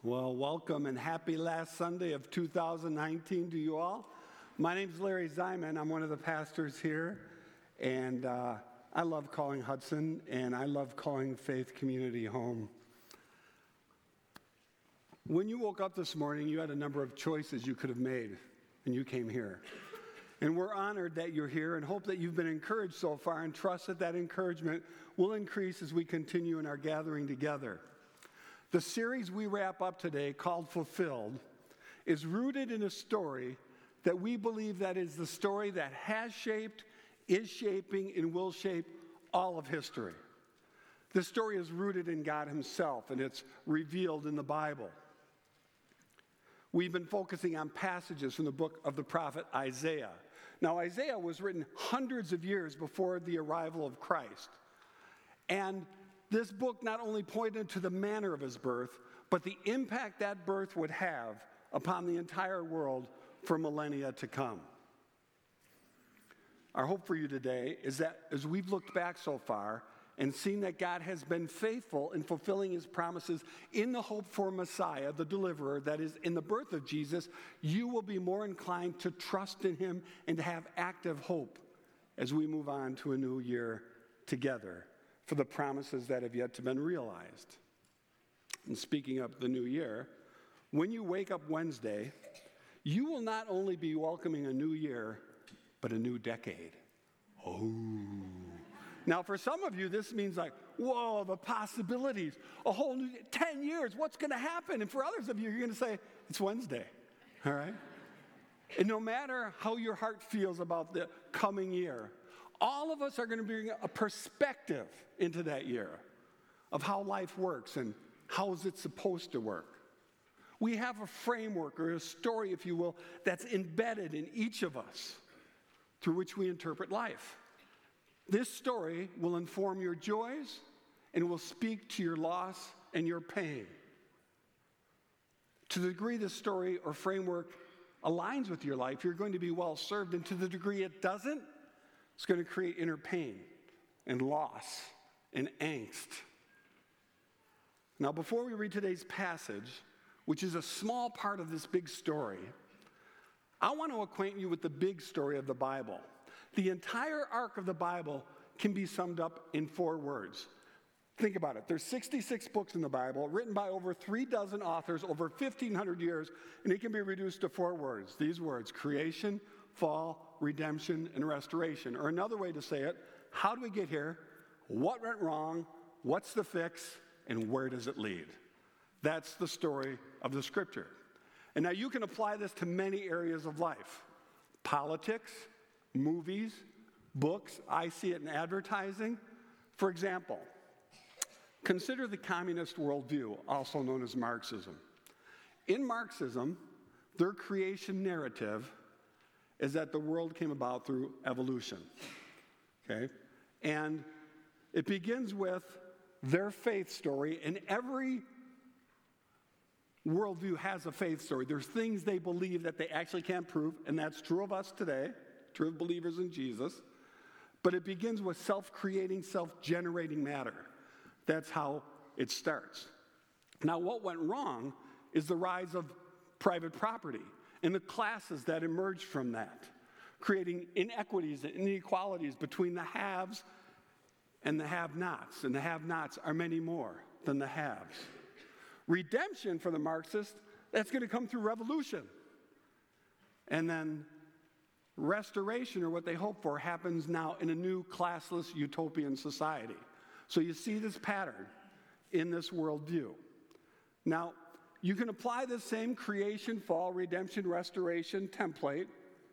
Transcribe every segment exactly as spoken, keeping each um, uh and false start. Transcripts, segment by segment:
Well, welcome and happy last Sunday of two thousand nineteen to you all. My name's Larry Zyman. I'm one of the pastors here, and uh, I love calling Hudson, and I love calling Faith Community home. When you woke up this morning, you had a number of choices you could have made, and you came here. And we're honored that you're here and hope that you've been encouraged so far and trust that that encouragement will increase as we continue in our gathering together. The series we wrap up today, called Fulfilled, is rooted in a story that we believe that is the story that has shaped, is shaping, and will shape all of history. This story is rooted in God Himself, and it's revealed in the Bible. We've been focusing on passages from the book of the prophet Isaiah. Now, Isaiah was written hundreds of years before the arrival of Christ. And this book not only pointed to the manner of his birth, but the impact that birth would have upon the entire world for millennia to come. Our hope for you today is that as we've looked back so far and seen that God has been faithful in fulfilling His promises in the hope for Messiah, the deliverer, that is in the birth of Jesus, you will be more inclined to trust in Him and to have active hope as we move on to a new year together for the promises that have yet to been realized. And speaking of the new year, when you wake up Wednesday, you will not only be welcoming a new year, but a new decade. Oh. Now, for some of you, this means like, whoa, the possibilities, a whole new ten years, what's going to happen? And for others of you, you're going to say, it's Wednesday, all right? And no matter how your heart feels about the coming year, all of us are going to bring a perspective into that year of how life works and how is it supposed to work. We have a framework or a story, if you will, that's embedded in each of us through which we interpret life. This story will inform your joys and will speak to your loss and your pain. To the degree this story or framework aligns with your life, you're going to be well served, and to the degree it doesn't, it's going to create inner pain and loss and angst. Now, before we read today's passage, which is a small part of this big story, I want to acquaint you with the big story of the Bible. The entire arc of the Bible can be summed up in four words. Think about it. There's sixty-six books in the Bible, written by over three dozen authors over fifteen hundred years, and it can be reduced to four words. These words: creation, fall, redemption, and restoration. Or another way to say it, how do we get here? What went wrong? What's the fix? And where does it lead? That's the story of the Scripture. And now you can apply this to many areas of life. Politics, movies, books. I see it in advertising. For example, consider the communist worldview, also known as Marxism. In Marxism, their creation narrative is that the world came about through evolution, okay? And it begins with their faith story, and every worldview has a faith story. There's things they believe that they actually can't prove, and that's true of us today, true of believers in Jesus. But it begins with self-creating, self-generating matter. That's how it starts. Now, what went wrong is the rise of private property and the classes that emerged from that, creating inequities and inequalities between the haves and the have-nots. And the have-nots are many more than the haves. Redemption for the Marxists, that's going to come through revolution. And then restoration, or what they hope for, happens now in a new classless utopian society. So you see this pattern in this worldview. Now, you can apply this same creation, fall, redemption, restoration template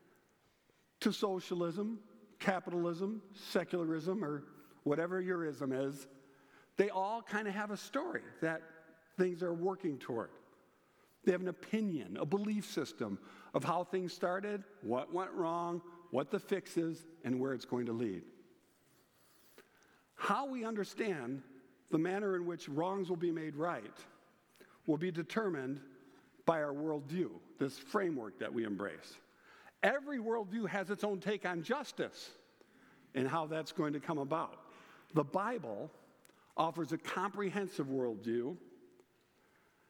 to socialism, capitalism, secularism, or whatever your ism is. They all kind of have a story that things are working toward. They have an opinion, a belief system of how things started, what went wrong, what the fix is, and where it's going to lead. How we understand the manner in which wrongs will be made right will be determined by our worldview, this framework that we embrace. Every worldview has its own take on justice and how that's going to come about. The Bible offers a comprehensive worldview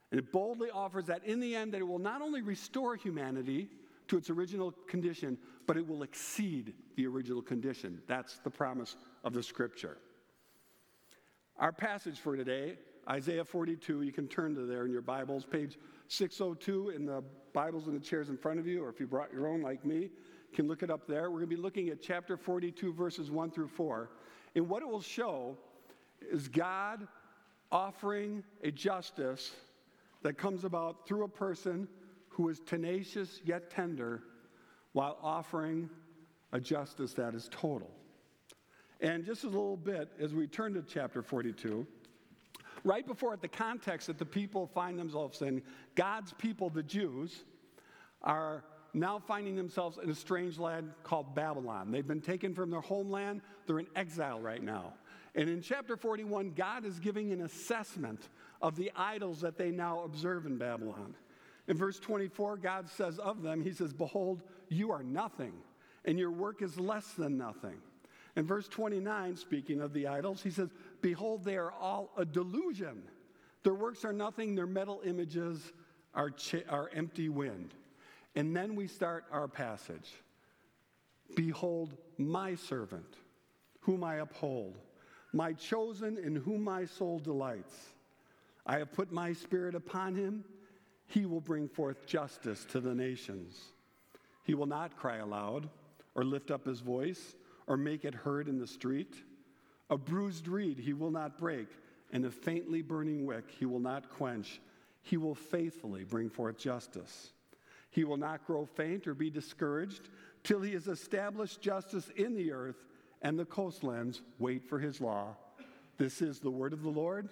And it boldly offers that in the end that it will not only restore humanity to its original condition, but it will exceed the original condition. That's the promise of the Scripture. Our passage for today, Isaiah forty-two, you can turn to there in your Bibles, page six oh two in the Bibles in the chairs in front of you, or if you brought your own like me, you can look it up there. We're going to be looking at chapter forty-two, verses one through four. And what it will show is God offering a justice that comes about through a person who is tenacious yet tender, while offering a justice that is total. And just a little bit, as we turn to chapter forty-two, right before it, the context that the people find themselves in, God's people, the Jews, are now finding themselves in a strange land called Babylon. They've been taken from their homeland. They're in exile right now. And in chapter forty-one, God is giving an assessment of the idols that they now observe in Babylon. In verse twenty-four, God says of them, he says, "Behold, you are nothing, and your work is less than nothing." In verse twenty-nine, speaking of the idols, he says, "Behold, they are all a delusion. Their works are nothing, their metal images are, ch- are empty wind." And then we start our passage. "Behold, my servant, whom I uphold, my chosen in whom my soul delights. I have put my spirit upon him. He will bring forth justice to the nations. He will not cry aloud or lift up his voice or make it heard in the street. A bruised reed he will not break, and a faintly burning wick he will not quench. He will faithfully bring forth justice. He will not grow faint or be discouraged till he has established justice in the earth, and the coastlands wait for his law." This is the word of the Lord.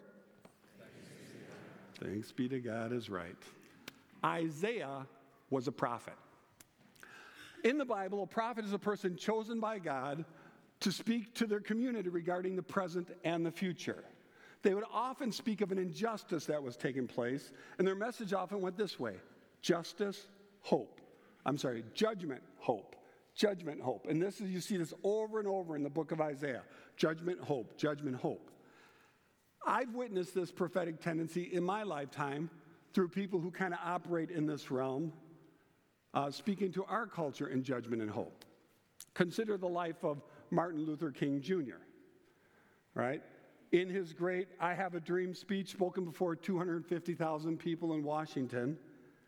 Thanks be to God is right. Isaiah was a prophet. In the Bible, a prophet is a person chosen by God to speak to their community regarding the present and the future. They would often speak of an injustice that was taking place, and their message often went this way: justice, hope. I'm sorry, judgment, hope. Judgment, hope. And this is, you see this over and over in the book of Isaiah. Judgment, hope, judgment, hope. I've witnessed this prophetic tendency in my lifetime through people who kind of operate in this realm, uh, speaking to our culture in judgment and hope. Consider the life of Martin Luther King Junior, right? In his great I Have a Dream speech spoken before two hundred fifty thousand people in Washington,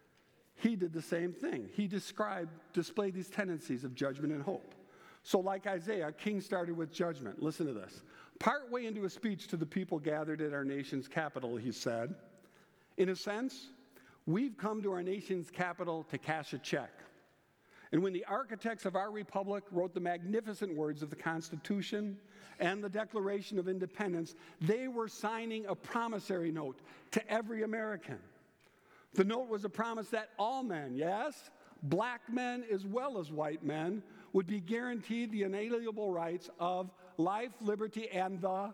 he did the same thing. He described, displayed these tendencies of judgment and hope. So like Isaiah, King started with judgment. Listen to this. Partway into a speech to the people gathered at our nation's capital, he said, "In a sense, we've come to our nation's capital to cash a check. And when the architects of our republic wrote the magnificent words of the Constitution and the Declaration of Independence, they were signing a promissory note to every American. The note was a promise that all men, yes, black men as well as white men, would be guaranteed the inalienable rights of life, liberty, and the,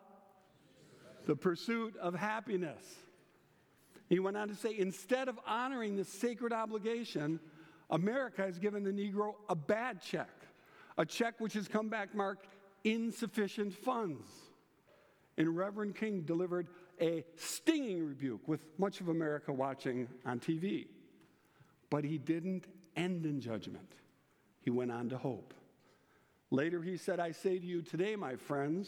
the pursuit of happiness." He went on to say, instead of honoring this sacred obligation, America has given the Negro a bad check, a check which has come back marked insufficient funds. And Reverend King delivered a stinging rebuke with much of America watching on T V. But he didn't end in judgment. He went on to hope. Later he said, "I say to you today, my friends,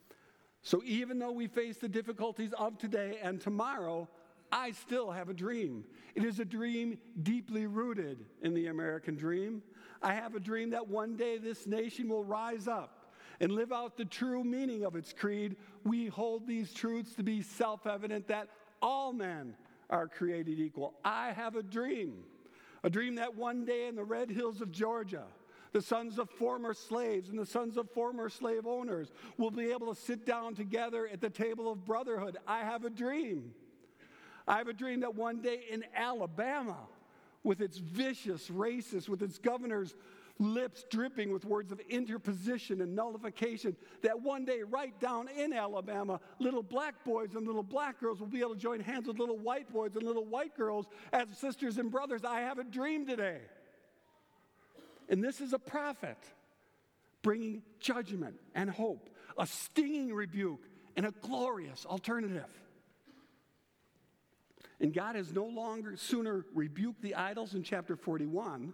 so even though we face the difficulties of today and tomorrow, I still have a dream. It is a dream deeply rooted in the American dream. I have a dream that one day this nation will rise up and live out the true meaning of its creed. We hold these truths to be self-evident that all men are created equal. I have a dream, a dream that one day in the red hills of Georgia, the sons of former slaves and the sons of former slave owners will be able to sit down together at the table of brotherhood. I have a dream. I have a dream that one day in Alabama, with its vicious racist, with its governor's lips dripping with words of interposition and nullification, that one day right down in Alabama, little black boys and little black girls will be able to join hands with little white boys and little white girls as sisters and brothers. I have a dream today. And this is a prophet bringing judgment and hope, a stinging rebuke and a glorious alternative. And God has no longer sooner rebuked the idols in chapter forty-one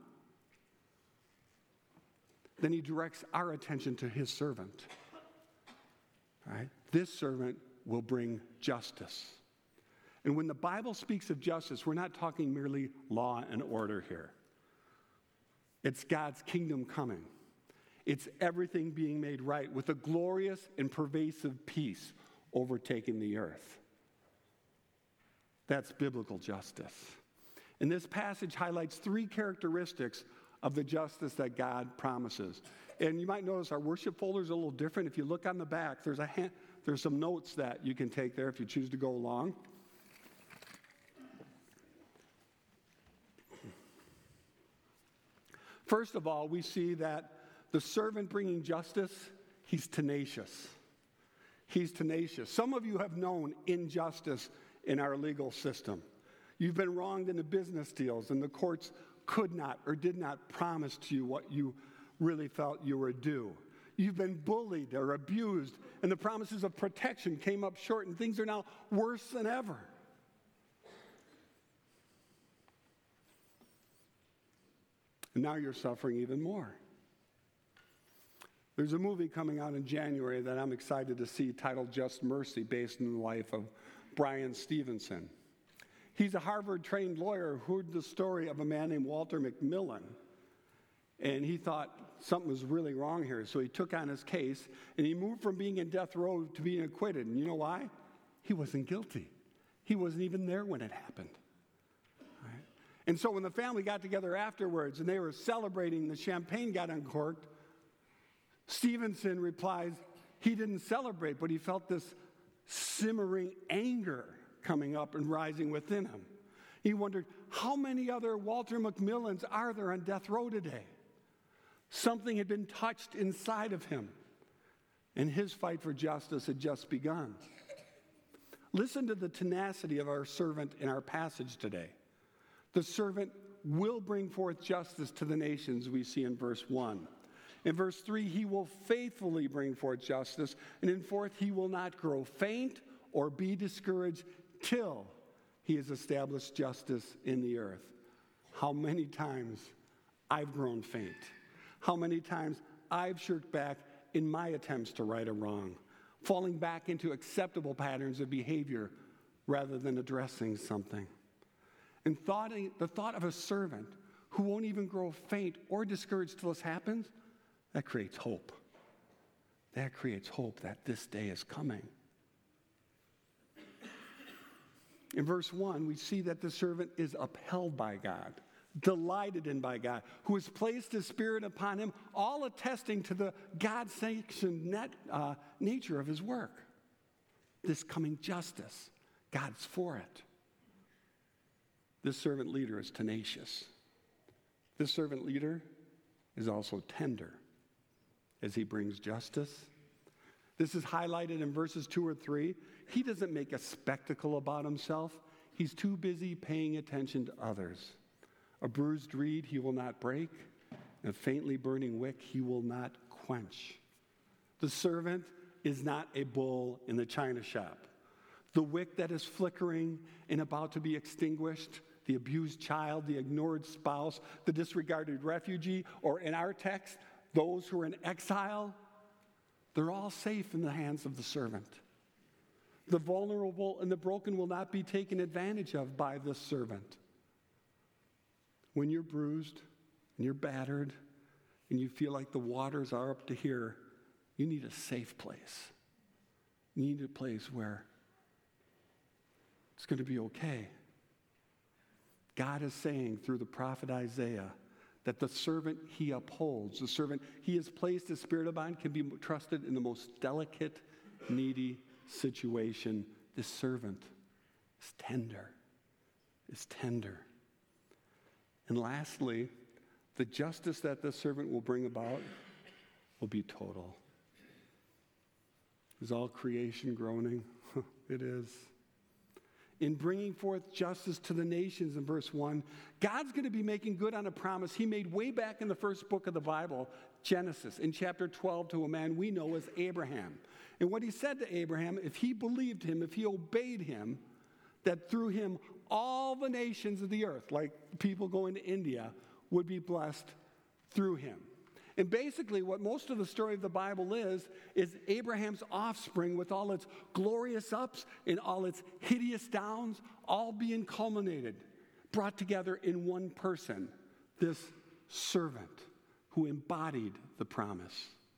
than he directs our attention to his servant. Right? This servant will bring justice. And when the Bible speaks of justice, we're not talking merely law and order here. It's God's kingdom coming. It's everything being made right with a glorious and pervasive peace overtaking the earth. That's biblical justice. And this passage highlights three characteristics of the justice that God promises. And you might notice our worship folder is a little different. If you look on the back, there's a hand, there's some notes that you can take there if you choose to go along. First of all, we see that the servant bringing justice, he's tenacious. He's tenacious. Some of you have known injustice in our legal system. You've been wronged in the business deals, and the courts could not or did not promise to you what you really felt you were due. You've been bullied or abused, and the promises of protection came up short, and things are now worse than ever. And now you're suffering even more. There's a movie coming out in January that I'm excited to see titled Just Mercy, based on the life of Brian Stevenson. He's a Harvard-trained lawyer who heard the story of a man named Walter McMillan. And he thought something was really wrong here. So he took on his case, and he moved from being in death row to being acquitted. And you know why? He wasn't guilty. He wasn't even there when it happened. Right? And so when the family got together afterwards and they were celebrating, the champagne got uncorked, Stevenson replies he didn't celebrate, but he felt this simmering anger coming up and rising within him. He wondered, how many other Walter McMillans are there on death row today? Something had been touched inside of him, and his fight for justice had just begun. Listen to the tenacity of our servant in our passage today. The servant will bring forth justice to the nations, we see in verse one. In verse three, he will faithfully bring forth justice. And in fourth, he will not grow faint or be discouraged till he has established justice in the earth. How many times I've grown faint. How many times I've shirked back in my attempts to right a wrong, falling back into acceptable patterns of behavior rather than addressing something. And thought, the thought of a servant who won't even grow faint or discouraged till this happens, that creates hope. That creates hope that this day is coming. In verse one, we see that the servant is upheld by God, delighted in by God, who has placed his spirit upon him, all attesting to the God-sanctioned net, uh, nature of his work. This coming justice, God's for it. This servant leader is tenacious. This servant leader is also tender as he brings justice. This is highlighted in verses two or three. He doesn't make a spectacle about himself. He's too busy paying attention to others. A bruised reed he will not break, and a faintly burning wick he will not quench. The servant is not a bull in the china shop. The wick that is flickering and about to be extinguished, the abused child, the ignored spouse, the disregarded refugee, or in our text, those who are in exile, they're all safe in the hands of the servant. The vulnerable and the broken will not be taken advantage of by this servant. When you're bruised and you're battered and you feel like the waters are up to here, you need a safe place. You need a place where it's going to be okay. God is saying through the prophet Isaiah that the servant he upholds, the servant he has placed his spirit upon, can be trusted in the most delicate, needy situation. This servant is tender, is tender. And lastly, the justice that this servant will bring about will be total. Is all creation groaning? It is. In bringing forth justice to the nations in verse one, God's going to be making good on a promise he made way back in the first book of the Bible, Genesis, in chapter twelve, to a man we know as Abraham. And what he said to Abraham, if he believed him, if he obeyed him, that through him all the nations of the earth, like people going to India, would be blessed through him. And basically what most of the story of the Bible is, is Abraham's offspring with all its glorious ups and all its hideous downs, all being culminated, brought together in one person, this servant who embodied the promise.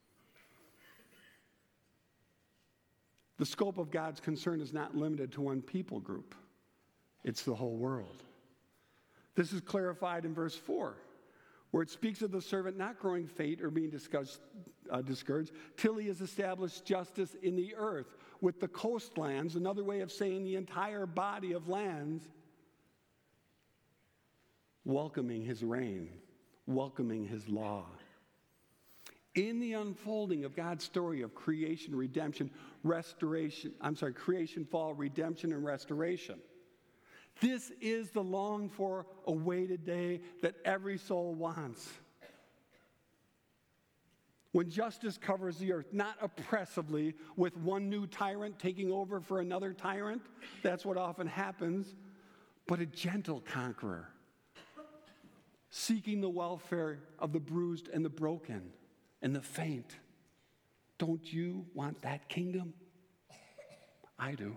The scope of God's concern is not limited to one people group. It's the whole world. This is clarified in verse four, where it speaks of the servant not growing faint or being discussed, uh, discouraged till he has established justice in the earth with the coastlands, another way of saying the entire body of lands, welcoming his reign, welcoming his law. In the unfolding of God's story of creation, redemption, restoration, I'm sorry, creation, fall, redemption, and restoration, this is the longed for, awaited day that every soul wants. When justice covers the earth, not oppressively with one new tyrant taking over for another tyrant, that's what often happens, but a gentle conqueror, seeking the welfare of the bruised and the broken and the faint. Don't you want that kingdom? I do.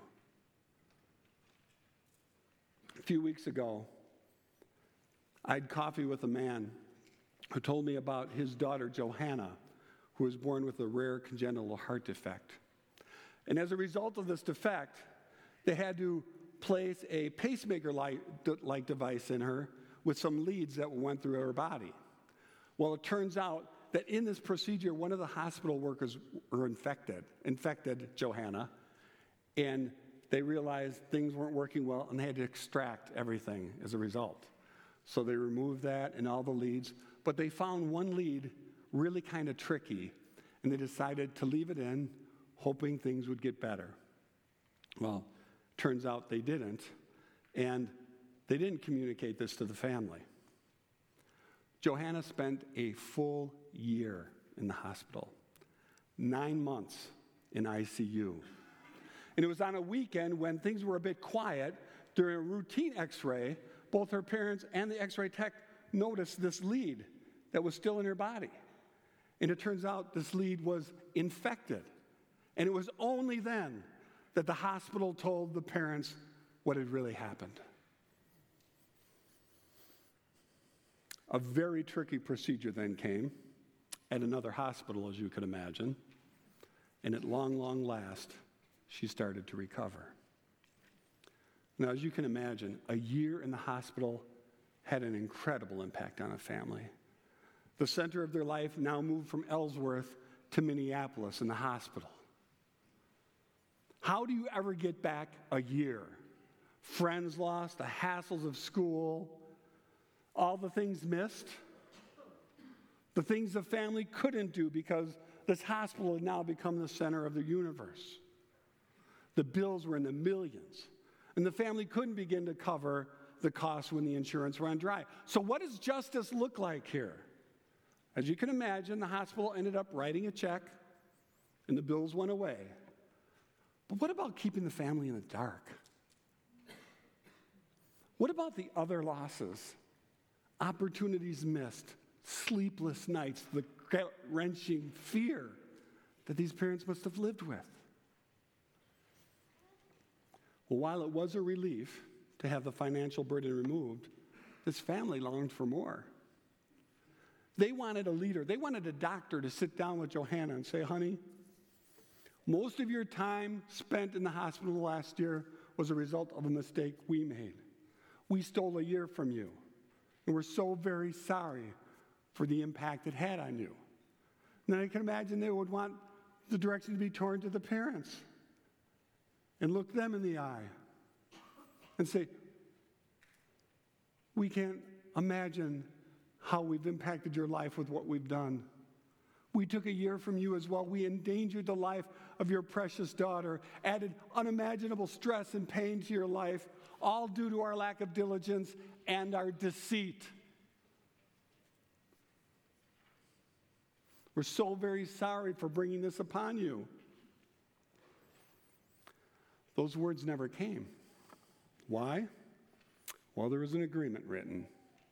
A few weeks ago, I had coffee with a man who told me about his daughter, Johanna, who was born with a rare congenital heart defect. And as a result of this defect, they had to place a pacemaker-like device in her with some leads that went through her body. Well, it turns out that in this procedure, one of the hospital workers were infected, infected Johanna, and they realized things weren't working well, and they had to extract everything as a result. So they removed that and all the leads, but they found one lead really kind of tricky, and they decided to leave it in, hoping things would get better. Well, turns out they didn't, and they didn't communicate this to the family. Johanna spent a full year in the hospital, nine months in I C U. And it was on a weekend when things were a bit quiet. During a routine x-ray, both her parents and the x-ray tech noticed this lead that was still in her body. And it turns out this lead was infected. And it was only then that the hospital told the parents what had really happened. A very tricky procedure then came at another hospital, as you could imagine. And at long, long last, she started to recover. Now, as you can imagine, a year in the hospital had an incredible impact on a family. The center of their life now moved from Ellsworth to Minneapolis in the hospital. How do you ever get back a year? Friends lost, the hassles of school, all the things missed, the things the family couldn't do because this hospital had now become the center of the universe. The bills were in the millions, and the family couldn't begin to cover the costs when the insurance ran dry. So what does justice look like here? As you can imagine, the hospital ended up writing a check, and the bills went away. But what about keeping the family in the dark? What about the other losses? Opportunities missed, sleepless nights, the gut-wrenching fear that these parents must have lived with. Well, while it was a relief to have the financial burden removed, this family longed for more. They wanted a leader. They wanted a doctor to sit down with Johanna and say, honey, most of your time spent in the hospital last year was a result of a mistake we made. We stole a year from you, and we're so very sorry for the impact it had on you. And then I can imagine they would want the direction to be torn to the parents and look them in the eye and say, we can't imagine how we've impacted your life with what we've done. We took a year from you as well. We endangered the life of your precious daughter, added unimaginable stress and pain to your life, all due to our lack of diligence and our deceit. We're so very sorry for bringing this upon you. Those words never came. Why? Well, there was an agreement written.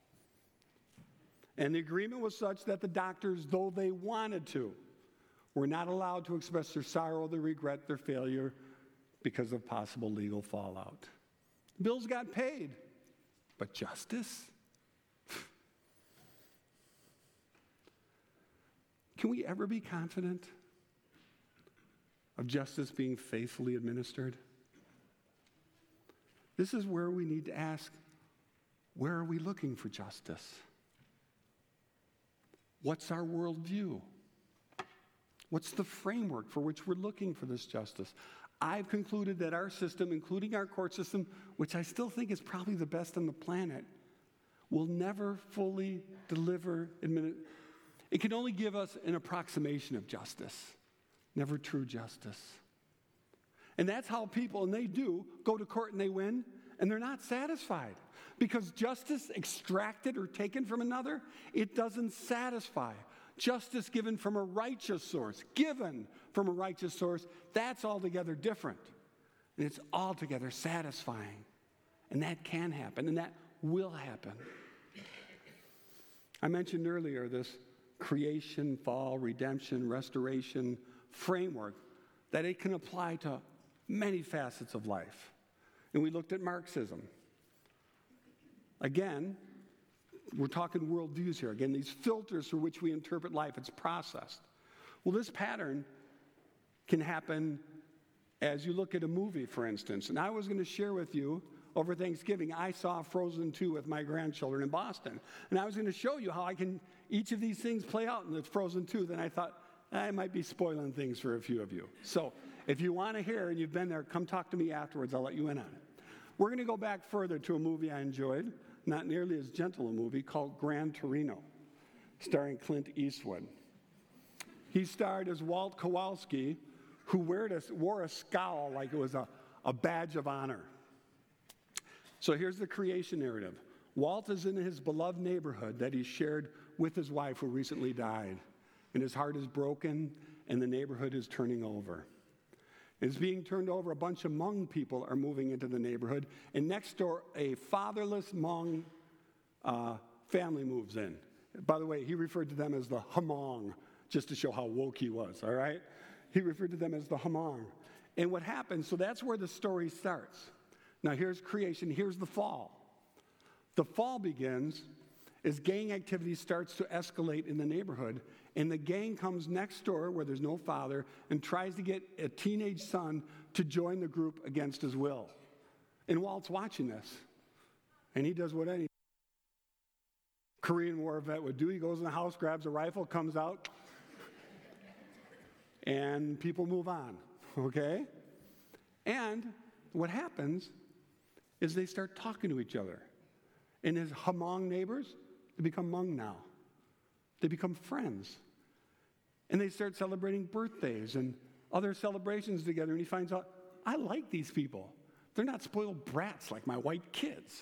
And the agreement was such that the doctors, though they wanted to, were not allowed to express their sorrow, their regret, their failure because of possible legal fallout. Bills got paid, but justice? Can we ever be confident of justice being faithfully administered? This is where we need to ask, where are we looking for justice? What's our worldview? What's the framework for which we're looking for this justice? I've concluded that our system, including our court system, which I still think is probably the best on the planet, will never fully deliver, admini- it can only give us an approximation of justice, never true justice. And that's how people, and they do, go to court and they win, and they're not satisfied. Because justice extracted or taken from another, it doesn't satisfy. Justice given from a righteous source, given from a righteous source, that's altogether different. And it's altogether satisfying. And that can happen, and that will happen. I mentioned earlier this creation, fall, redemption, restoration framework, that it can apply to many facets of life. And we looked at Marxism. Again, we're talking worldviews here. Again, these filters through which we interpret life, it's processed. Well, this pattern can happen as you look at a movie, for instance. And I was going to share with you, over Thanksgiving, I saw Frozen two with my grandchildren in Boston. And I was going to show you how I can, each of these things play out in the Frozen two. Then I thought, I might be spoiling things for a few of you. So if you want to hear and you've been there, come talk to me afterwards. I'll let you in on it. We're going to go back further to a movie I enjoyed, not nearly as gentle a movie, called Gran Torino, starring Clint Eastwood. He starred as Walt Kowalski, who wore a, wore a scowl like it was a, a badge of honor. So here's the creation narrative. Walt is in his beloved neighborhood that he shared with his wife who recently died. And his heart is broken, and the neighborhood is turning over. It's being turned over. A bunch of Hmong people are moving into the neighborhood. And next door, a fatherless Hmong uh, family moves in. By the way, he referred to them as the Hmong, just to show how woke he was, all right? He referred to them as the Hmong. And what happens, so that's where the story starts. Now here's creation, here's the fall. The fall begins as gang activity starts to escalate in the neighborhood, and the gang comes next door where there's no father and tries to get a teenage son to join the group against his will. And Walt's watching this, and he does what any Korean War vet would do. He goes in the house, grabs a rifle, comes out, and people move on, okay? And what happens is they start talking to each other. And his Hmong neighbors, they become Hmong now. They become friends. And they start celebrating birthdays and other celebrations together. And he finds out, I like these people. They're not spoiled brats like my white kids.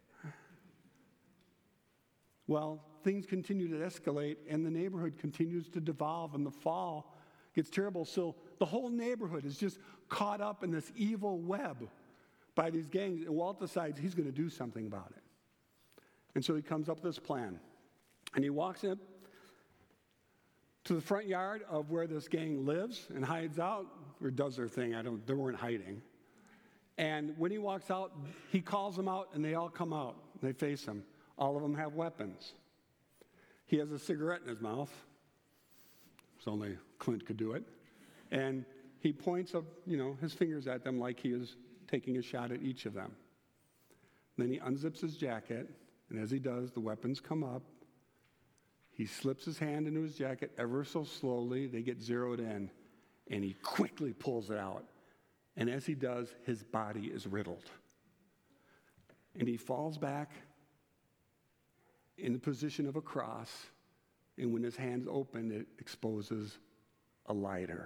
Well, things continue to escalate, and the neighborhood continues to devolve, and the fall gets terrible. So the whole neighborhood is just caught up in this evil web by these gangs. And Walt decides he's going to do something about it. And so he comes up with this plan. And he walks up to the front yard of where this gang lives and hides out, or does their thing. I don't, they weren't hiding. And when he walks out, he calls them out, and they all come out. They face him. All of them have weapons. He has a cigarette in his mouth. It's only Clint could do it. And he points up, you know, his fingers at them like he is taking a shot at each of them. Then he unzips his jacket, and as he does, the weapons come up. He slips his hand into his jacket ever so slowly. They get zeroed in, and he quickly pulls it out. And as he does, his body is riddled. And he falls back in the position of a cross, and when his hand's open, it exposes a lighter.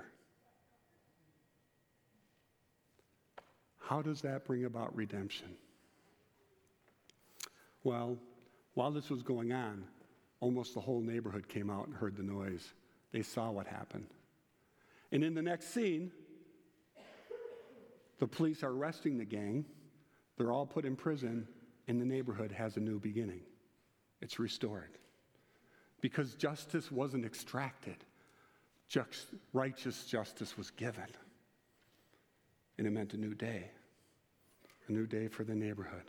How does that bring about redemption? Well, while this was going on, almost the whole neighborhood came out and heard the noise. They saw what happened. And in the next scene, the police are arresting the gang. They're all put in prison, in the neighborhood has a new beginning. It's restored. Because justice wasn't extracted. Just, righteous justice was given. And it meant a new day. A new day for the neighborhood.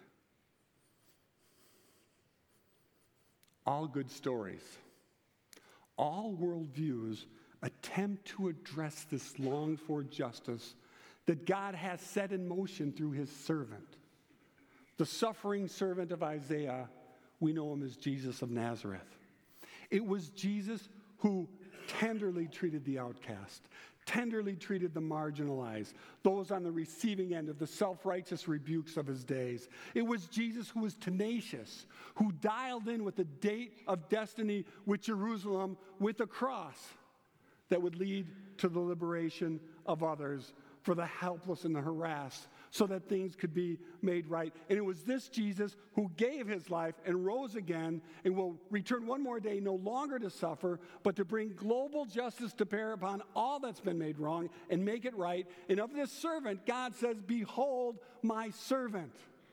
All good stories, all worldviews attempt to address this longed-for justice that God has set in motion through his servant. The suffering servant of Isaiah, we know him as Jesus of Nazareth. It was Jesus who tenderly treated the outcast, tenderly treated the marginalized, those on the receiving end of the self-righteous rebukes of his days. It was Jesus who was tenacious, who dialed in with the date of destiny with Jerusalem with a cross that would lead to the liberation of others for the helpless and the harassed, so that things could be made right. And it was this Jesus who gave his life and rose again and will return one more day, no longer to suffer, but to bring global justice to bear upon all that's been made wrong and make it right. And of this servant, God says, "Behold my servant,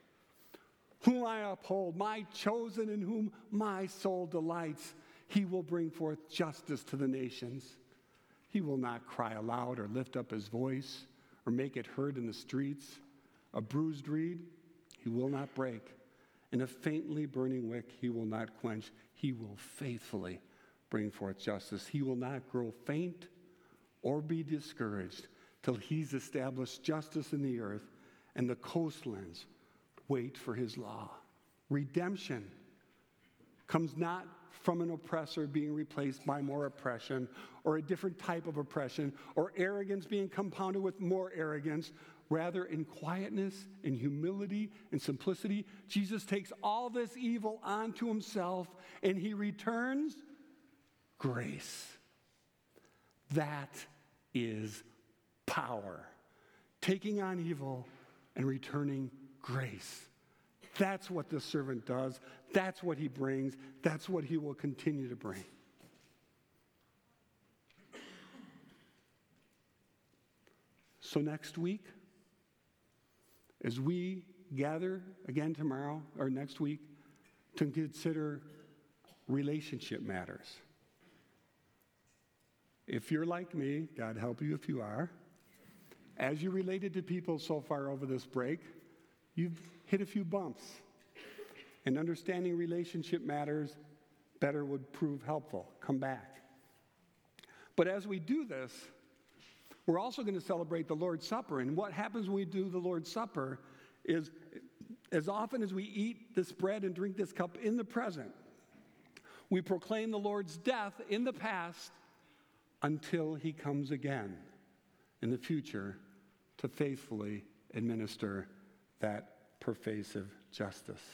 whom I uphold, my chosen in whom my soul delights. He will bring forth justice to the nations. He will not cry aloud or lift up his voice or make it heard in the streets. A bruised reed he will not break, and a faintly burning wick he will not quench. He will faithfully bring forth justice. He will not grow faint or be discouraged till he's established justice in the earth, and the coastlands wait for his law." Redemption comes not from an oppressor being replaced by more oppression, or a different type of oppression, or arrogance being compounded with more arrogance. Rather, in quietness, in humility, and simplicity, Jesus takes all this evil onto himself, and he returns grace. That is power. Taking on evil and returning grace. That's what the servant does. That's what he brings. That's what he will continue to bring. So next week, as we gather again tomorrow or next week to consider relationship matters. If you're like me, God help you if you are, as you related to people so far over this break, you've hit a few bumps. And understanding relationship matters better would prove helpful. Come back. But as we do this, we're also going to celebrate the Lord's Supper. And what happens when we do the Lord's Supper is, as often as we eat this bread and drink this cup in the present, we proclaim the Lord's death in the past until he comes again in the future to faithfully administer that pervasive justice.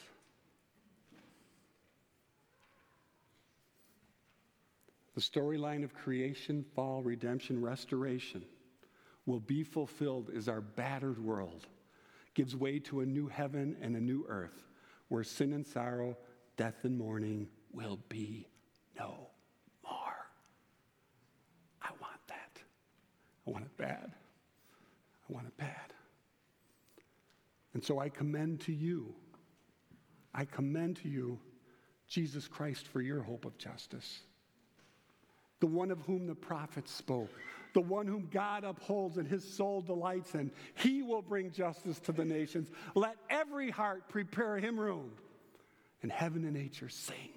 The storyline of creation, fall, redemption, restoration will be fulfilled as our battered world gives way to a new heaven and a new earth where sin and sorrow, death and mourning will be no more. I want that. I want it bad. I want it bad. And so I commend to you, I commend to you Jesus Christ for your hope of justice. The one of whom the prophets spoke, the one whom God upholds and his soul delights in. He will bring justice to the nations. Let every heart prepare him room, and heaven and nature sing.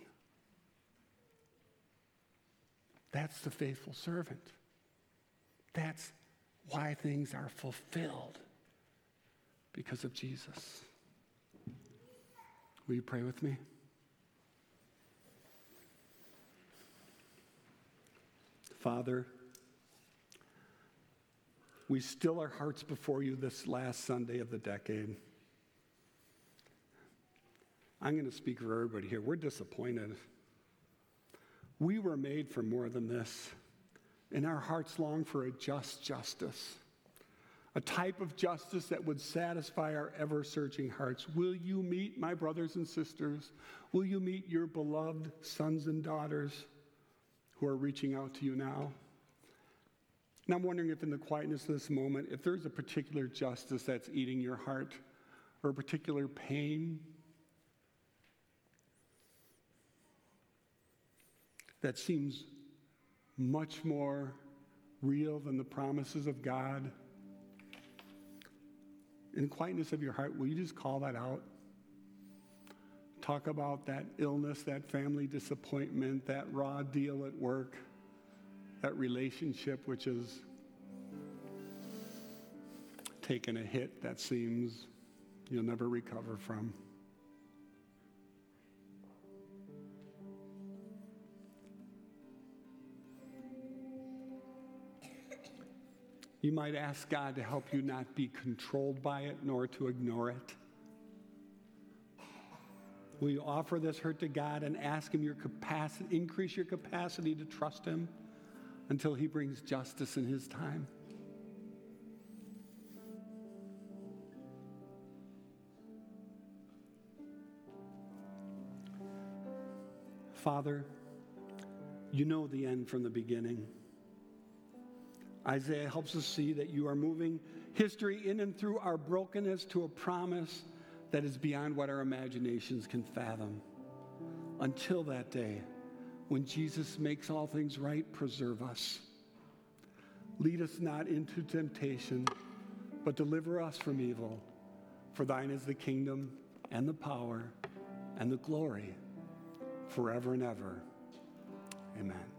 That's the faithful servant. That's why things are fulfilled, because of Jesus. Will you pray with me? Father, we still our hearts before you this last Sunday of the decade. I'm going to speak for everybody here. We're disappointed. We were made for more than this, and our hearts long for a just justice, a type of justice that would satisfy our ever-searching hearts. Will you meet my brothers and sisters? Will you meet your beloved sons and daughters who are reaching out to you now? And I'm wondering if in the quietness of this moment, if there's a particular justice that's eating your heart, or a particular pain, that seems much more real than the promises of God, in the quietness of your heart, will you just call that out? Talk about that illness, that family disappointment, that raw deal at work, that relationship which is taken a hit that seems you'll never recover from. You might ask God to help you not be controlled by it, nor to ignore it. Will you offer this hurt to God and ask Him your capacity, increase your capacity to trust Him until He brings justice in His time? Father, you know the end from the beginning. Isaiah helps us see that you are moving history in and through our brokenness to a promise that is beyond what our imaginations can fathom. Until that day, when Jesus makes all things right, preserve us. Lead us not into temptation, but deliver us from evil. For thine is the kingdom and the power and the glory forever and ever. Amen.